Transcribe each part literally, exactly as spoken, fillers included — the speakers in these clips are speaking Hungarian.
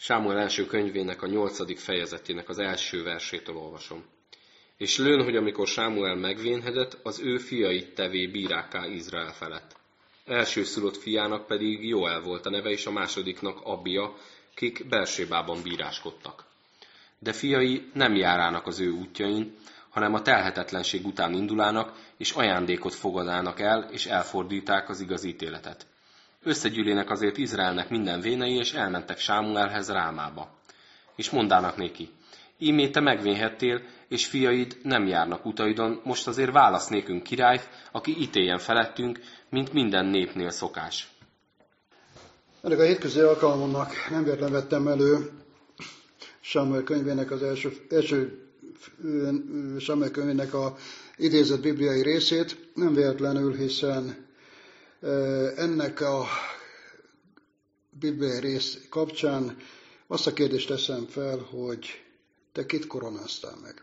Sámuel első könyvének a nyolcadik fejezetének az első versétől olvasom. És lőn, hogy amikor Sámuel megvénhedett, az ő fiait tevé bírákká Izrael felett. Elsőszülött fiának pedig Joel volt a neve, és a másodiknak Abia, kik Bersébában bíráskodtak. De fiai nem járának az ő útjain, hanem a telhetetlenség után indulának, és ajándékot fogadának el, és elfordíták az igaz ítéletet. Összegyűlének azért Izraelnek minden vénei, és elmentek Sámuelhez Rámába. És mondának néki, ímé te megvénhettél, és fiaid nem járnak utaidon, most azért válasz nékünk királyt, aki ítéljen felettünk, mint minden népnél szokás. Ennek a hétközi alkalomnak nem véletlen vettem elő Sámuel könyvének az első, első Sámuel könyvének a idézett bibliai részét, nem véletlenül, hiszen ennek a bibliai rész kapcsán azt a kérdést teszem fel, hogy te kit koronáztál meg?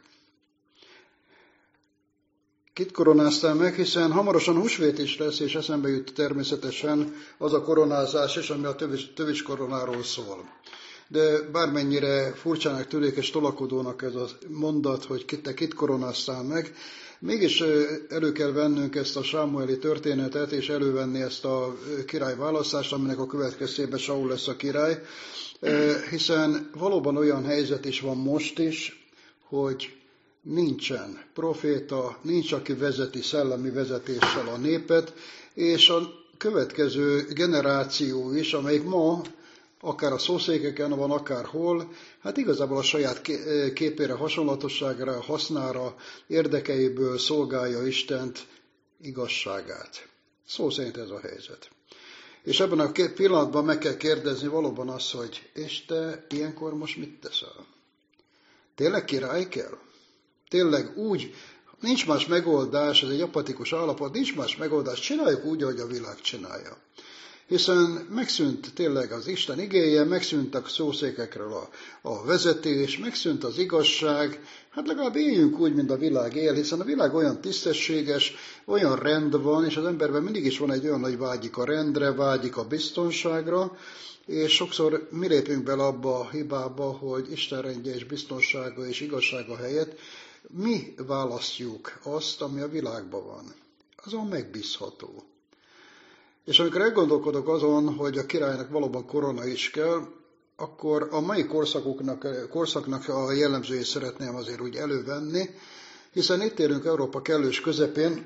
Kit koronáztál meg, hiszen hamarosan húsvét is lesz, és eszembe jut természetesen az a koronázás is, ami a tövis, tövis koronáról szól. De bármennyire furcsának tűnik és tolakodónak ez a mondat, hogy te kit koronáztál meg, mégis elő kell vennünk ezt a sámueli történetet, és elővenni ezt a királyválasztást, aminek a következtében Saul lesz a király, hiszen valóban olyan helyzet is van most is, hogy nincsen proféta, nincs, aki vezeti szellemi vezetéssel a népet, és a következő generáció is, amelyik ma akár a szószékeken van, akárhol, hát igazából a saját képére, hasonlatosságára, hasznára, érdekeiből szolgálja Istent igazságát. Szó szerint ez a helyzet. És ebben a pillanatban meg kell kérdezni valóban azt, hogy és te ilyenkor most mit teszel? Tényleg király kell? Tényleg úgy, nincs más megoldás, ez egy apatikus állapot, nincs más megoldás, csináljuk úgy, ahogy a világ csinálja. Hiszen megszűnt tényleg az Isten igéje, megszűntek szószékekről a, a vezetés, megszűnt az igazság, hát legalább éljünk úgy, mint a világ él, hiszen a világ olyan tisztességes, olyan rend van, és az emberben mindig is van egy olyan, hogy vágyik a rendre, vágyik a biztonságra, és sokszor mi lépünk bele abba a hibába, hogy Isten rendje és biztonsága és igazsága helyett mi választjuk azt, ami a világban van. Azon megbízható. És amikor elgondolkodok azon, hogy a királynak valóban korona is kell, akkor a mai korszakoknak, korszaknak a jellemzőjét szeretném azért úgy elővenni, hiszen itt élünk Európa kellős közepén,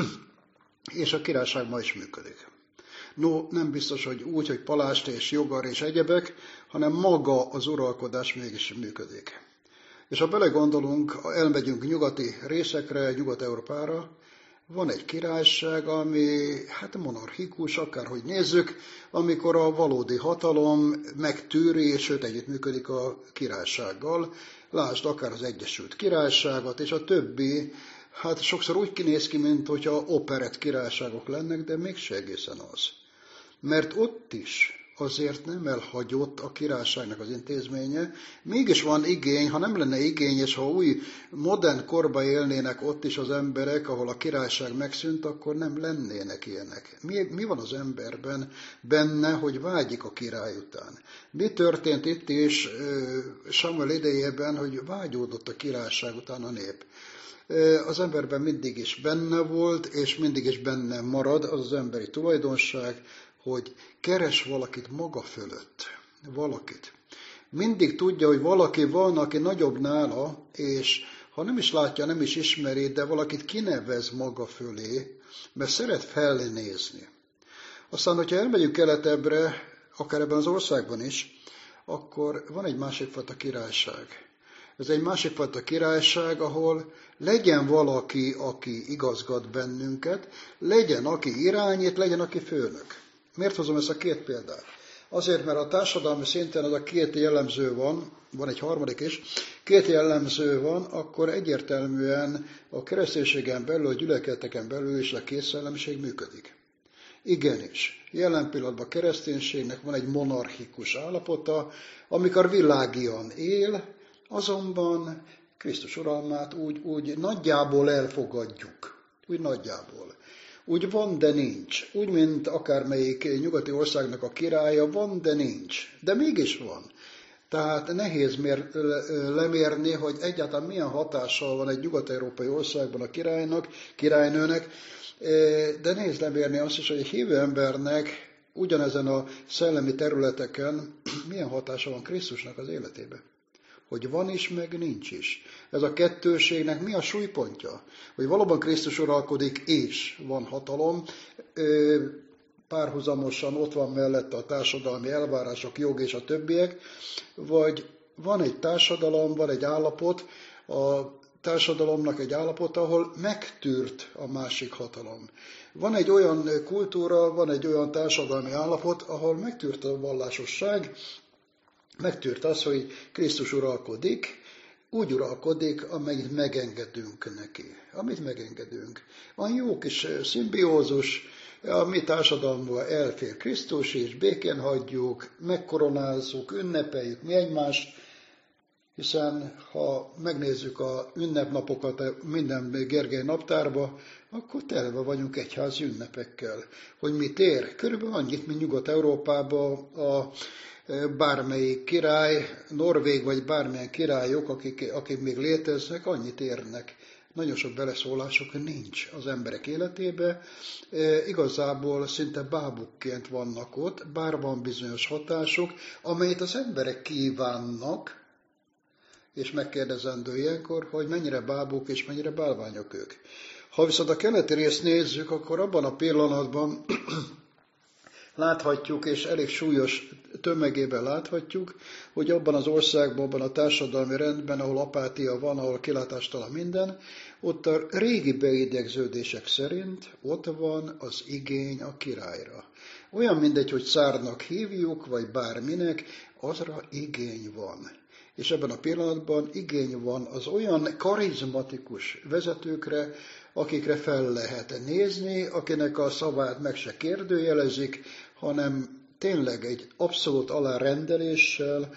és a királyság ma is működik. No, nem biztos, hogy úgy, hogy palást és jogar és egyebek, hanem maga az uralkodás mégis működik. És ha belegondolunk, elmegyünk nyugati részekre, Nyugat-Európára, van egy királyság, ami hát monarchikus, akárhogy nézzük, amikor a valódi hatalom megtűri, és sőt együttműködik a királysággal. Lásd akár az Egyesült Királyságot, és a többi, hát sokszor úgy kinéz ki, mint hogyha operett királyságok lennek, de mégse egészen az. Mert ott is azért nem elhagyott a királyságnak az intézménye. Mégis van igény, ha nem lenne igény, és ha új, modern korba élnének ott is az emberek, ahol a királyság megszűnt, akkor nem lennének ilyenek. Mi, mi van az emberben benne, hogy vágyik a király után? Mi történt itt is Sámuel idejében, hogy vágyódott a királyság után a nép? Az emberben mindig is benne volt, és mindig is benne marad az az emberi tulajdonság, hogy keres valakit maga fölött. Valakit. Mindig tudja, hogy valaki van, aki nagyobb nála, és ha nem is látja, nem is ismeri, de valakit kinevez maga fölé, mert szeret felnézni. Aztán, hogyha elmegyünk keletebbre, akár ebben az országban is, akkor van egy másik fajta királyság. Ez egy másik fajta királyság, ahol legyen valaki, aki igazgat bennünket, legyen, aki irányít, legyen, aki főnök. Miért hozom ezt a két példát? Azért, mert a társadalmi szinten az a két jellemző van, van egy harmadik is, két jellemző van, akkor egyértelműen a kereszténységen belül, a gyülekezeteken belül is a két szellemiség működik. Igenis, jelen pillanatban a kereszténységnek van egy monarchikus állapota, amikor világian él, azonban Krisztus uralmát úgy, úgy nagyjából elfogadjuk. Úgy nagyjából. Úgy van, de nincs. Úgy, mint akármelyik nyugati országnak a királya, van, de nincs. De mégis van. Tehát nehéz mér, lemérni, hogy egyáltalán milyen hatással van egy nyugat-európai országban a királynak, királynőnek, de nehéz lemérni azt is, hogy egy hívő embernek ugyanezen a szellemi területeken milyen hatása van Krisztusnak az életébe. Hogy van is, meg nincs is. Ez a kettőségnek mi a súlypontja? Hogy valóban Krisztus uralkodik, és van hatalom, párhuzamosan ott van mellette a társadalmi elvárások, jog és a többiek, vagy van egy társadalom, van egy állapot, a társadalomnak egy állapot, ahol megtűrt a másik hatalom. Van egy olyan kultúra, van egy olyan társadalmi állapot, ahol megtűrt a vallásosság, megtűrt az, hogy Krisztus uralkodik, úgy uralkodik, amennyit megengedünk neki. Amit megengedünk. Van jó kis szimbiózus, a mi társadalomban elfér Krisztus, és békén hagyjuk, megkoronázzuk, ünnepeljük mi egymást, hiszen ha megnézzük a ünnepnapokat minden Gergely naptárba, akkor telve vagyunk egyházi ünnepekkel. Hogy mit ér? Körülbelül annyit, mint Nyugat-Európában a bármelyik király, Norvég vagy bármilyen királyok, akik, akik még léteznek, annyit érnek. Nagyon sok beleszólások nincs az emberek életébe. E, igazából szinte bábukként vannak ott, bár van bizonyos hatások, amelyet az emberek kívánnak, és megkérdezendő ilyenkor, hogy mennyire bábuk és mennyire bálványok ők. Ha viszont a keleti részt nézzük, akkor abban a pillanatban láthatjuk, és elég súlyos tömegében láthatjuk, hogy abban az országban, abban a társadalmi rendben, ahol apátia van, ahol kilátástalan minden, ott a régi beidegződések szerint ott van az igény a királyra. Olyan mindegy, hogy szárnak hívjuk, vagy bárminek, azra igény van. És ebben a pillanatban igény van az olyan karizmatikus vezetőkre, akikre fel lehet nézni, akinek a szavát meg se kérdőjelezik, hanem tényleg egy abszolút alárendeléssel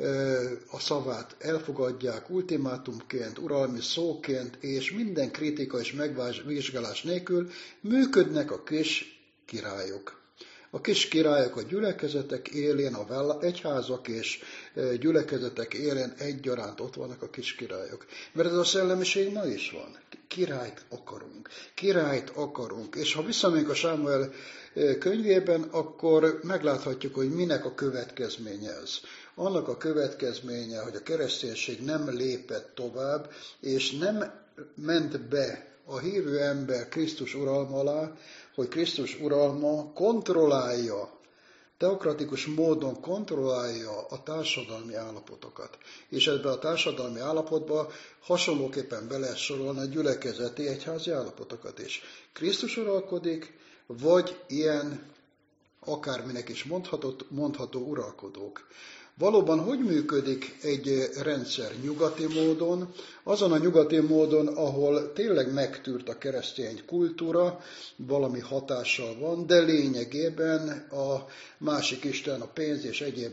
a szavát elfogadják ultimátumként, uralmi szóként, és minden kritika és megvizsgálás nélkül működnek a kis királyok. A kis királyok a gyülekezetek élén, a egyházak és gyülekezetek élén egyaránt ott vannak a kis királyok. Mert ez a szellemiség ma is van. Királyt akarunk. Királyt akarunk. És ha visszamegyünk a Sámuel könyvében, akkor megláthatjuk, hogy minek a következménye ez. Annak a következménye, hogy a kereszténység nem lépett tovább, és nem ment be a hívő ember Krisztus uralma alá, hogy Krisztus uralma kontrollálja, teokratikus módon kontrollálja a társadalmi állapotokat. És ebben a társadalmi állapotban hasonlóképpen be lehet sorolni a gyülekezeti egyházi állapotokat is. Krisztus uralkodik, vagy ilyen akárminek is mondható, mondható uralkodók. Valóban hogy működik egy rendszer nyugati módon? Azon a nyugati módon, ahol tényleg megtűrt a keresztény kultúra, valami hatással van, de lényegében a másik isten, a pénz és egyéb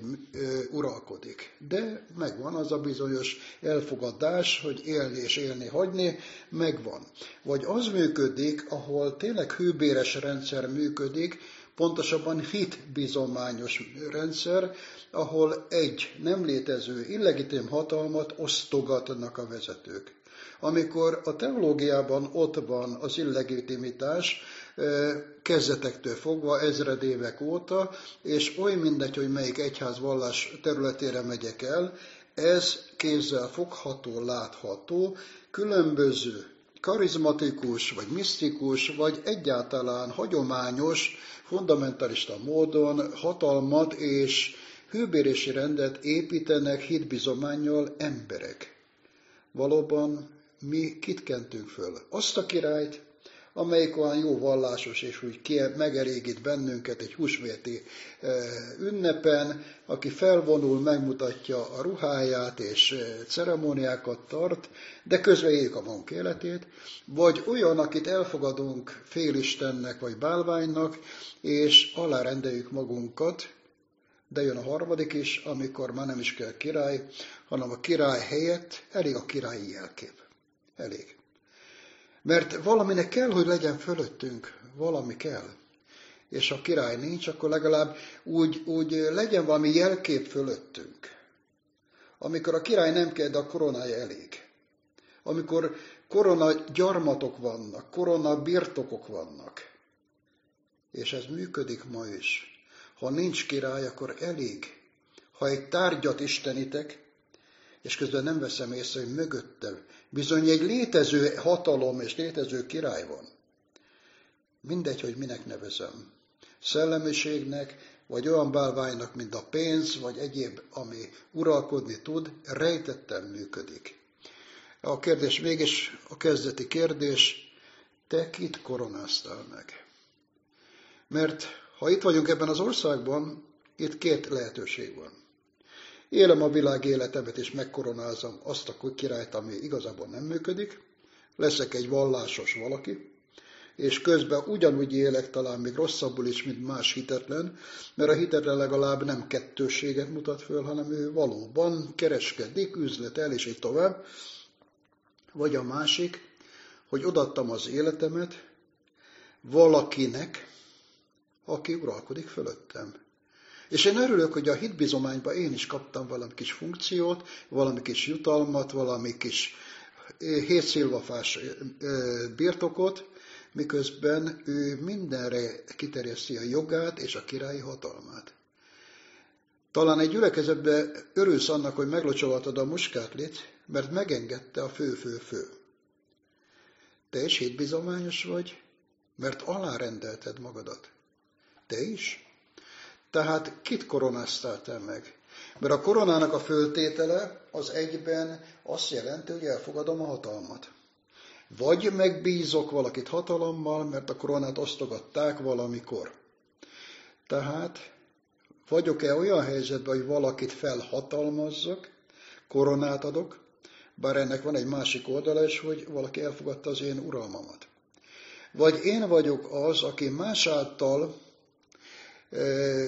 uralkodik. De megvan az a bizonyos elfogadás, hogy élni és élni hagyni, megvan. Vagy az működik, ahol tényleg hőbéres rendszer működik, pontosabban hitbizományos rendszer, ahol egy nem létező illegitim hatalmat osztogatnak a vezetők. Amikor a teológiában ott van az illegitimitás, kezdetektől fogva, ezred évek óta, és oly mindegy, hogy melyik egyházvallás területére megyek el, ez kézzel fogható, látható, különböző karizmatikus, vagy misztikus, vagy egyáltalán hagyományos, fundamentalista módon hatalmat és hőbérési rendet építenek hitbizománnyal emberek. Valóban mi kit kentünk föl? Azt a királyt, amelyik olyan jó vallásos és úgy megelégít bennünket egy húsvéti ünnepen, aki felvonul, megmutatja a ruháját és ceremóniákat tart, de közben éljük a magunk életét, vagy olyan, akit elfogadunk félistennek vagy bálványnak, és alárendeljük magunkat, de jön a harmadik is, amikor már nem is kell király, hanem a király helyett elég a királyi jelkép. Elég. Mert valaminek kell, hogy legyen fölöttünk, valami kell. És ha király nincs, akkor legalább úgy, úgy legyen valami jelkép fölöttünk. amikor a király nem kell, de a koronája elég. Amikor korona gyarmatok vannak, korona birtokok vannak. És ez működik ma is. Ha nincs király, akkor elég. Ha egy tárgyat istenítek, és közben nem veszem észre, hogy mögötte bizony egy létező hatalom és létező király van. Mindegy, hogy minek nevezem. Szellemiségnek, vagy olyan bálványnak, mint a pénz, vagy egyéb, ami uralkodni tud, rejtetten működik. A kérdés mégis, a kezdeti kérdés, te kit koronáztál meg? Mert ha itt vagyunk ebben az országban, itt két lehetőség van. Élem a világ életemet, és megkoronázom azt a királyt, ami igazából nem működik. Leszek egy vallásos valaki, és közben ugyanúgy élek, talán még rosszabbul is, mint más hitetlen, mert a hitetlen legalább nem kettősséget mutat föl, hanem ő valóban kereskedik, üzletel, és így tovább. Vagy a másik, hogy odaadtam az életemet valakinek, aki uralkodik fölöttem. És én örülök, hogy a hitbizományban én is kaptam valami kis funkciót, valami kis jutalmat, valami kis hétszilvafás birtokot, miközben ő mindenre kiterjeszti a jogát és a királyi hatalmát. Talán egy gyülekezetben örülsz annak, hogy meglocsolhatod a muskátlit, mert megengedte a fő-fő-fő. Te is hitbizományos vagy, mert alárendelted magadat. Te is? Tehát kit koronáztál te meg? Mert a koronának a föltétele az egyben azt jelenti, hogy elfogadom a hatalmat. Vagy megbízok valakit hatalommal, mert a koronát osztogatták valamikor. Tehát vagyok-e olyan helyzetben, hogy valakit felhatalmazzak, koronát adok, bár ennek van egy másik oldala is, hogy valaki elfogadta az én uralmamat. Vagy én vagyok az, aki más által e,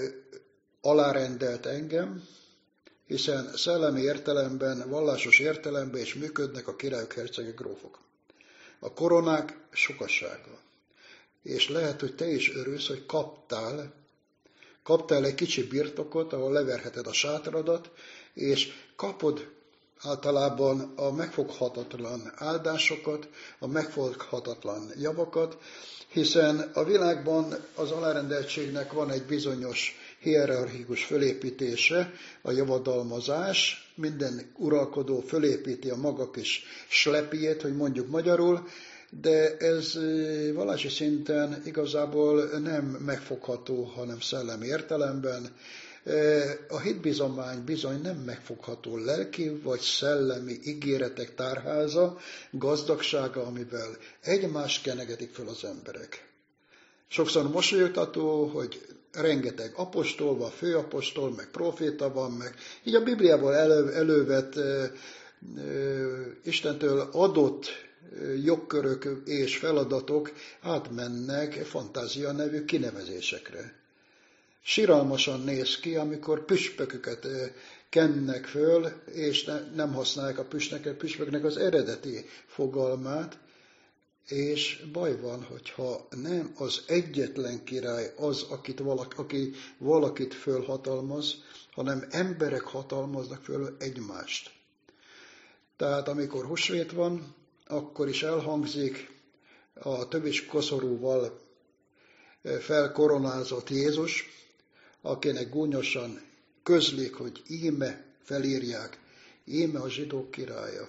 alárendelt engem, hiszen szellemi értelemben, vallásos értelemben is működnek a királyok, hercegek, grófok. A koronák sokassága. És lehet, hogy te is örülsz, hogy kaptál, kaptál egy kicsi birtokot, ahol leverheted a sátradat, és kapod általában a megfoghatatlan áldásokat, a megfoghatatlan javakat, hiszen a világban az alárendeltségnek van egy bizonyos hierarchikus fölépítése, a javadalmazás, minden uralkodó fölépíti a maga kis slepjét, hogy mondjuk magyarul, de ez vallási szinten igazából nem megfogható, hanem szellemi értelemben. A hitbizomány bizony nem megfogható lelki vagy szellemi ígéretek tárháza, gazdagsága, amivel egymást kenegetik föl az emberek. Sokszor mosolyogtató, hogy rengeteg apostol van, főapostol, meg proféta van, meg így a Bibliából elő, elővett e, e, Istentől adott jogkörök és feladatok átmennek fantázia nevű kinevezésekre. Siralmasan néz ki, amikor püspököket kennek föl, és ne, nem használják a püspöknek, püspöknek az eredeti fogalmát, és baj van, hogyha nem az egyetlen király az, akit valaki, aki valakit fölhatalmaz, hanem emberek hatalmaznak föl egymást. Tehát amikor húsvét van, akkor is elhangzik a tövis koszorúval felkoronázott Jézus, akinek gúnyosan közlik, hogy íme felírják, íme a zsidók királya.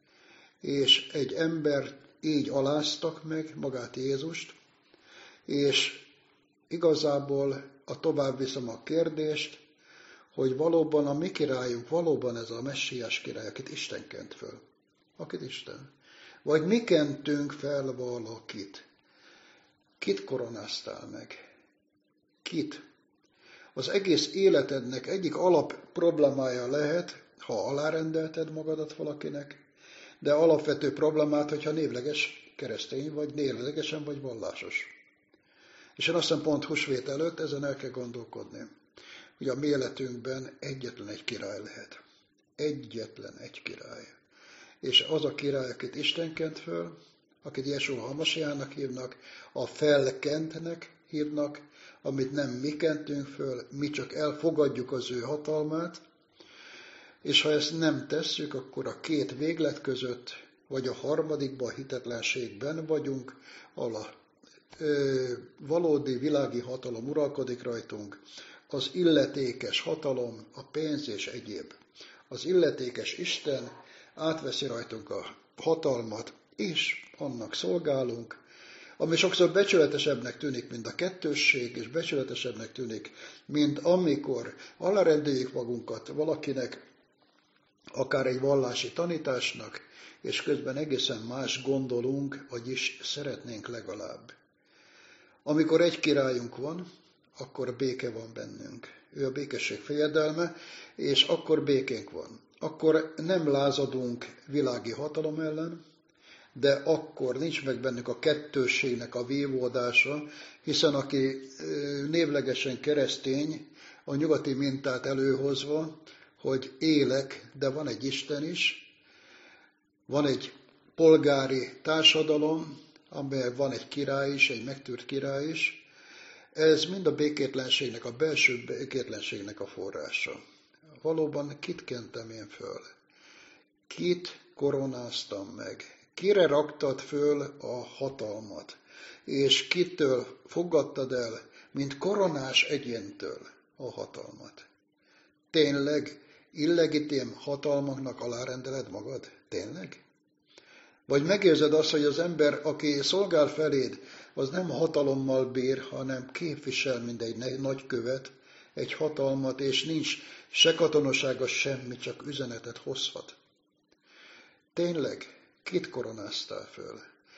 És egy ember így aláztak meg magát Jézust, és igazából a tovább viszem a kérdést, hogy valóban a mi királyunk, valóban ez a messiás király, akit Isten kent föl. Akit Isten. Vagy mi kentünk fel valakit. Kit koronáztál meg? Kit? Az egész életednek egyik alap problémája lehet, ha alárendelted magadat valakinek, de alapvető problémát, hogyha névleges keresztény vagy, névlegesen vagy vallásos. És én azt hiszem pont húsvét előtt ezen el kell gondolkodni, hogy a mi életünkben egyetlen egy király lehet. Egyetlen egy király. És az a király, akit Isten kent föl, akit Jesúa Hamasiának hívnak, a felkentnek hívnak, amit nem mi kentünk föl, mi csak elfogadjuk az ő hatalmát, És ha ezt nem tesszük, akkor a két véglet között, vagy a harmadikban, a hitetlenségben vagyunk, ahol a ö, valódi világi hatalom uralkodik rajtunk, az illetékes hatalom, a pénz és egyéb. Az illetékes Isten átveszi rajtunk a hatalmat, és annak szolgálunk, ami sokszor becsületesebbnek tűnik, mint a kettősség, és becsületesebbnek tűnik, mint amikor alárendeljük magunkat valakinek, akár egy vallási tanításnak, és közben egészen más gondolunk, vagyis szeretnénk legalább. Amikor egy királyunk van, akkor béke van bennünk. Ő a békesség fejedelme, és akkor békénk van. Akkor nem lázadunk világi hatalom ellen, de akkor nincs meg bennük a kettősségnek a vívódása, hiszen aki névlegesen keresztény, a nyugati mintát előhozva, hogy élek, de van egy Isten is, van egy polgári társadalom, amelyben van egy király is, egy megtűrt király is, ez mind a békétlenségnek, a belső békétlenségnek a forrása. Valóban kit kentem én föl? Kit koronáztam meg? Kire raktad föl a hatalmat? És kitől fogadtad el, mint koronás egyéntől a hatalmat? Tényleg illegitim hatalmaknak alárendeled magad? Tényleg? Vagy megérzed azt, hogy az ember, aki szolgál feléd, az nem hatalommal bír, hanem képvisel, mint egy nagykövet, egy hatalmat, és nincs se katonasága, semmi, csak üzenetet hozhat. Tényleg, kit koronáztál föl?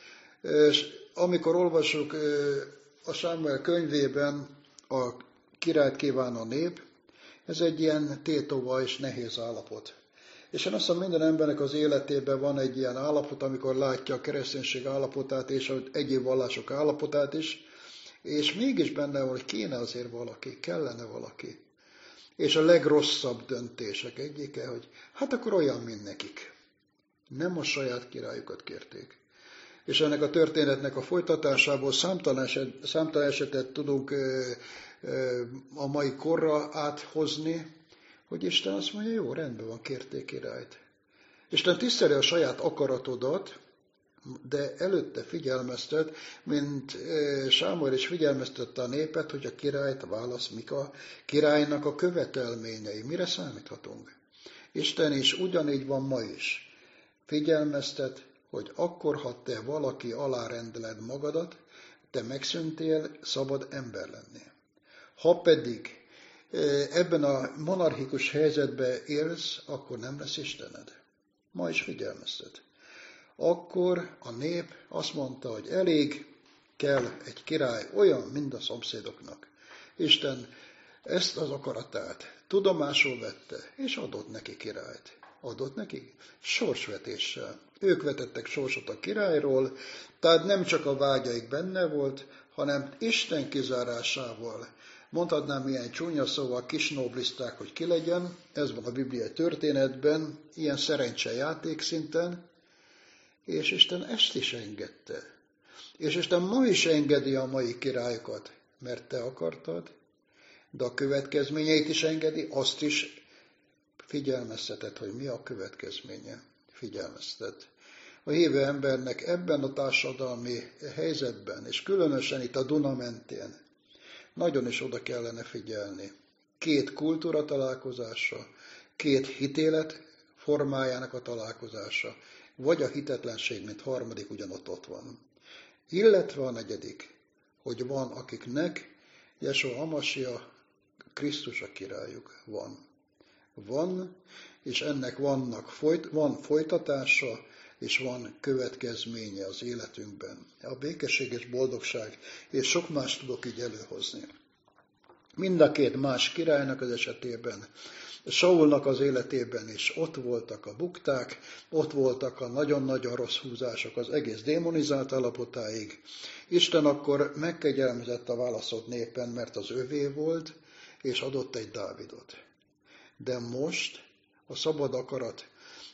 És amikor olvasjuk a Sámuel könyvében a királyt kíván a nép, ez egy ilyen tétova és nehéz állapot. És én azt mondom, minden embernek az életében van egy ilyen állapot, amikor látja a kereszténység állapotát és az egyéb vallások állapotát is, és mégis benne van, hogy kéne azért valaki, kellene valaki. És a legrosszabb döntések egyike, hogy hát akkor olyan, mint nekik. Nem a saját királyukat kérték. És ennek a történetnek a folytatásából számtalan, eset, számtalan esetet tudunk ö, ö, a mai korra áthozni, hogy Isten azt mondja, jó, rendben van, kérték királyt. Isten tiszteli a saját akaratodat, de előtte figyelmeztet, mint Sámuel is figyelmeztette a népet, hogy a királyt válasz, mik a királynak a követelményei. Mire számíthatunk? Isten is ugyanígy van ma is. Figyelmeztet, hogy akkor, ha te valaki alárendeled magadat, te megszűntél szabad ember lenni. Ha pedig ebben a monarchikus helyzetben élsz, akkor nem lesz Istened. Ma is figyelmeztet. Akkor a nép azt mondta, hogy elég kell egy király olyan, mint a szomszédoknak. Isten ezt az akaratát tudomásul vette, és adott neki királyt. Adott neki sorsvetéssel. Ők vetettek sorsot a királyról, tehát nem csak a vágyaik benne volt, hanem Isten kizárásával. Mondhatnám ilyen csúnya szóval, kisnobliszták, hogy ki legyen, ez van a bibliai történetben, ilyen szerencsejáték szinten, és Isten ezt is engedte. És Isten ma is engedi a mai királyokat, mert te akartad, de a következményeit is engedi, azt is figyelmezteted, hogy mi a következménye. Figyelmeztet. A hívő embernek ebben a társadalmi helyzetben, és különösen itt a Duna mentén, nagyon is oda kellene figyelni. Két kultúra találkozása, két hitélet formájának a találkozása, vagy a hitetlenség, mint harmadik ugyanott ott van. Illetve a negyedik, hogy van, akiknek Jesó Hamasia, Krisztus a királyuk van. Van, és ennek vannak folyt, van folytatása, és van következménye az életünkben. A békesség és boldogság, és sok más tudok így előhozni. Mind a két más királynak az esetében, Saulnak az életében is ott voltak a bukták, ott voltak a nagyon-nagyon rossz húzások az egész démonizált állapotáig. Isten akkor megkegyelmezett a válaszott népen, mert az övé volt, és adott egy Dávidot. De most a szabad akarat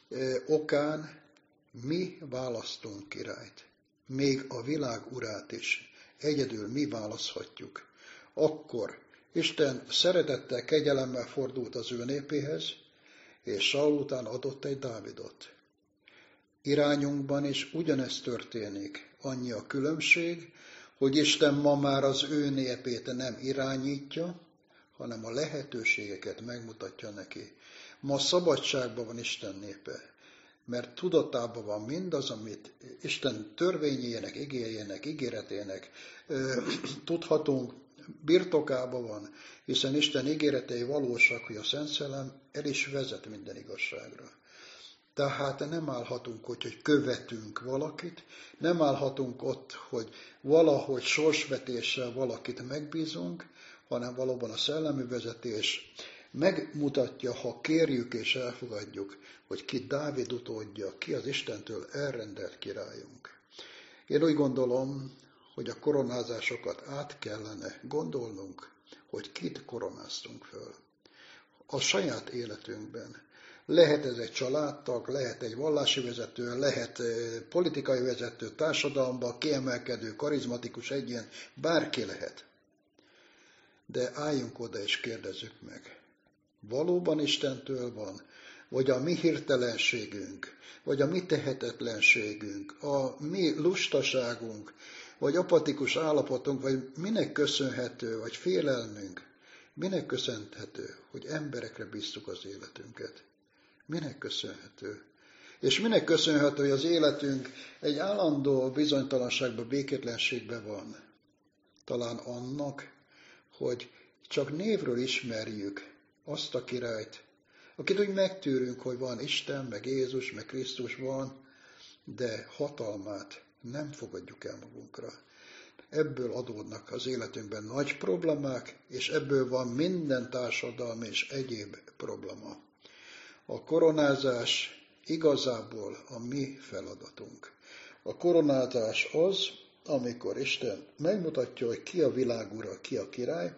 okán mi választunk királyt. Még a világ urát is egyedül mi választhatjuk. Akkor Isten szeretettel, kegyelemmel fordult az ő népéhez, és Saul után adott egy Dávidot. Irányunkban is ugyanezt történik. Annyi a különbség, hogy Isten ma már az ő népét nem irányítja, hanem a lehetőségeket megmutatja neki. Ma szabadságban van Isten népe, mert tudatában van mindaz, amit Isten törvényének, igéjének, ígéretének ö, tudhatunk, birtokában van, hiszen Isten ígéretei valósak, hogy a Szent Szellem el is vezet minden igazságra. Tehát nem állhatunk ott, hogy követünk valakit, nem állhatunk ott, hogy valahogy sorsvetéssel valakit megbízunk, hanem valóban a szellemi vezetés megmutatja, ha kérjük és elfogadjuk, hogy ki Dávid utódja, ki az Istentől elrendelt királyunk. Én úgy gondolom, hogy a koronázásokat át kellene gondolnunk, hogy kit koronáztunk föl. A saját életünkben. Lehet ez egy családtag, lehet egy vallási vezető, lehet politikai vezető, társadalomban kiemelkedő, karizmatikus egyén, bárki lehet. De álljunk oda és kérdezzük meg, valóban Istentől van, vagy a mi hirtelenségünk, vagy a mi tehetetlenségünk, a mi lustaságunk, vagy apatikus állapotunk, vagy minek köszönhető, vagy félelmünk, minek köszönhető, hogy emberekre bíztuk az életünket. Minek köszönhető? És minek köszönhető, hogy az életünk egy állandó bizonytalanságban, békétlenségben van? Talán annak, hogy csak névről ismerjük azt a királyt, akit úgy megtűrünk, hogy van Isten, meg Jézus, meg Krisztus van, de hatalmát nem fogadjuk el magunkra. Ebből adódnak az életünkben nagy problémák, és ebből van minden társadalmi és egyéb probléma. A koronázás igazából a mi feladatunk. A koronázás az, amikor Isten megmutatja, hogy ki a világ ura, ki a király,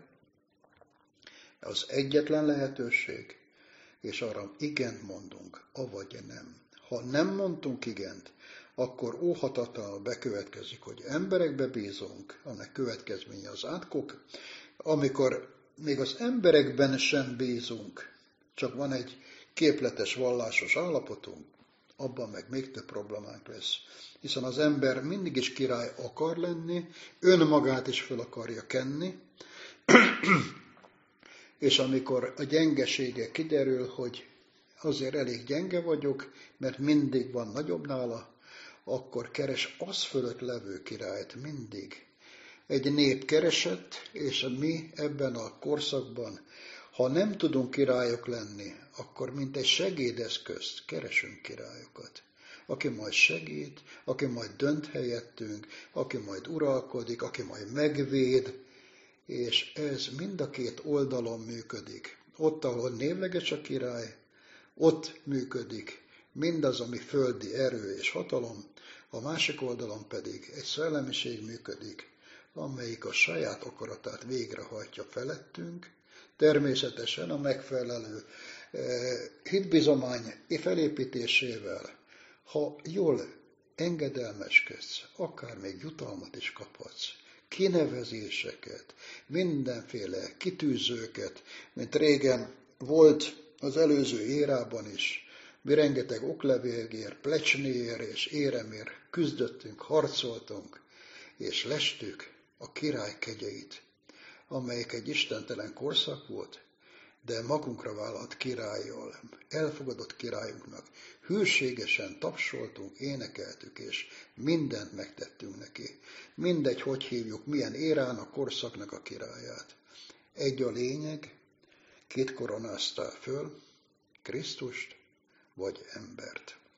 az egyetlen lehetőség, és arra igent mondunk, avagy nem. Ha nem mondtunk igent, akkor óhatatlanul bekövetkezik, hogy emberekbe bízunk, annak következménye az átkok, amikor még az emberekben sem bízunk, csak van egy képletes vallásos állapotunk, abban meg még több problémánk lesz. Hiszen az ember mindig is király akar lenni, önmagát is fel akarja kenni, és amikor a gyengesége kiderül, hogy azért elég gyenge vagyok, mert mindig van nagyobb nála, akkor keres az fölött levő királyt mindig. Egy nép keresett, és mi ebben a korszakban, ha nem tudunk királyok lenni, akkor mint egy segédeszközt keresünk királyokat. Aki majd segít, aki majd dönt helyettünk, aki majd uralkodik, aki majd megvéd, és ez mind a két oldalon működik. Ott, ahol névleges a király, ott működik mindaz, ami földi erő és hatalom, a másik oldalon pedig egy szellemiség működik, amelyik a saját akaratát végrehajtja felettünk, természetesen a megfelelő hitbizomány felépítésével. Ha jól engedelmeskedsz, akár még jutalmat is kaphatsz, kinevezéseket, mindenféle kitűzőket, mint régen volt az előző érában is. Mi rengeteg oklevélgér, plecsnér és éremér küzdöttünk, harcoltunk, és lestük a király kegyeit, amelyik egy istentelen korszak volt, de magunkra vállalt királlyal, elfogadott királyunknak, hűségesen tapsoltunk, énekeltük, és mindent megtettünk neki. Mindegy, hogy hívjuk, milyen érának, korszaknak a királyát. Egy a lényeg, kit koronáztál föl, Krisztust vagy embert.